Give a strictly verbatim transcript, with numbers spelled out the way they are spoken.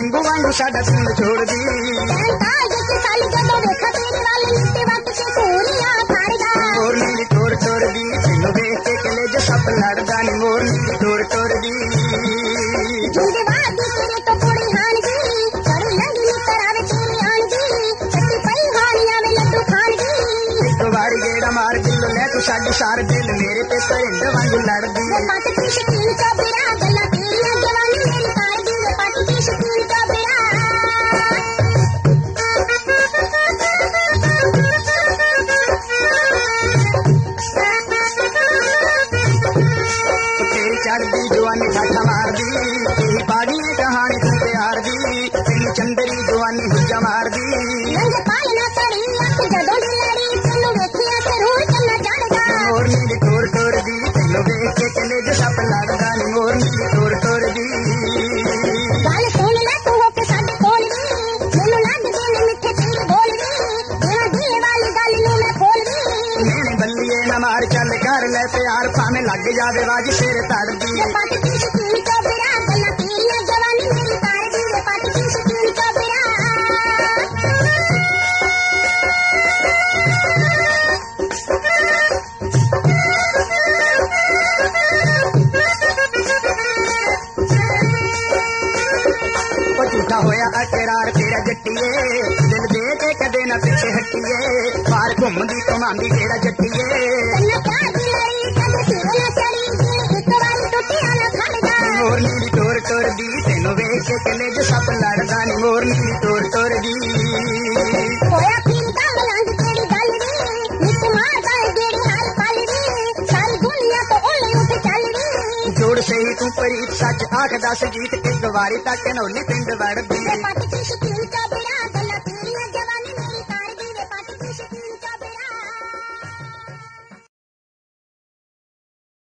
ਸਿੰਘੂ ਵਾਂਗੂ ਸਾਡਾ ਪਿੰਡ ਛੋੜਦੀ। ਮੋਰਨੀ ਦੀ ਟੋਰ ਟੋਰਦੀ ਤੈਨੂੰ ਵੇਖ ਕੇ ਕਲੇਜ ਸੱਪ ਲੜਦਾ ਨੀ। ਮੋਰਨੀ ਦੀ ਟੋਰ ਟੋਰਦੀ ਇੱਕ ਵਾਰੀ ਗੇੜਾ ਮਾਰ ਦਿਲ ਲੈ ਤੂੰ ਸਾਡੀ ਸਾਰ ਦਿਲ ਮੇਰੇ ਤੇ ਭਰਿੰਡ ਵਾਂਗੂ ਲੜਦੀ। ਚੜਦੀ ਜਵਾਨੀ ਠਾਠਾ ਮਾਰਦੀ ਇਹੀ ਪਾੜੀ ਨੇ ਕਹਾਣੀ ਤੂੰ ਪਿਆਰ ਦੀ। ਤੈਨੂੰ ਚੰਦਰੀ ਜਵਾਨੀ ਹੁੱਜਾ ਮਾਰਦੀ। ਮੋਰਨੀ ਦੀ ਟੋਰ ਟੋਰਦੀ ਤੈਨੂੰ ਵੇਖ ਕੇ ਕਲੇਜ ਸੱਪ ਲੜਦਾ ਨੀ। ਮੋਰਨੀ ਦੀ ਟੋਰ ਟੋਰਦੀ ਮੈਨੇ ਬੱਲੀਏ ਨਾ ਮਾਰ ਚੱਲ ਕਰ ਲੈ ਪਿਆਰ ਭਾਵੇਂ ਲੱਗ ਜਾਵੇ ਵਾਜ ਸਿਰ ਤੜਦੀ। ਝੂਠਾ ਹੋਇਆ ਅਕਰਾਰ ਤੇਰਾ ਜੱਟੀਏ ਦਿਲ ਦੇ ਕੇ ਕਦੇ ਨਾ ਪਿੱਛੇ ਹਟੀਏ। ਬਾਹਰ ਘੁੰਮਦੀ ਘੁਮਾਉਂਦੀ ਤੇਰਾ ਜੱਟੀਏ। ਮੋਰਨੀ ਦੀ ਟੋਰ ਟੋਰਦੀ ਤੈਨੂੰ ਵੇਖ ਕੇ ਕਲੇਜ ਸੱਪ ਲੜਦਾ ਨੀ। ਮੋਰਨੀ ਦੀ ਟੋਰ ਟੋਰਦੀ ਜੋੜ ਸਹੀ ਤੂੰ ਪ੍ਰੀਤ ਸੱਚ ਆਖ ਦੱਸ ਜੀਤ ਇੱਕ ਵਾਰੀ ਤੱਕ ਨੌਲੀ ਪਿੰਡ ਵੜਦੀ।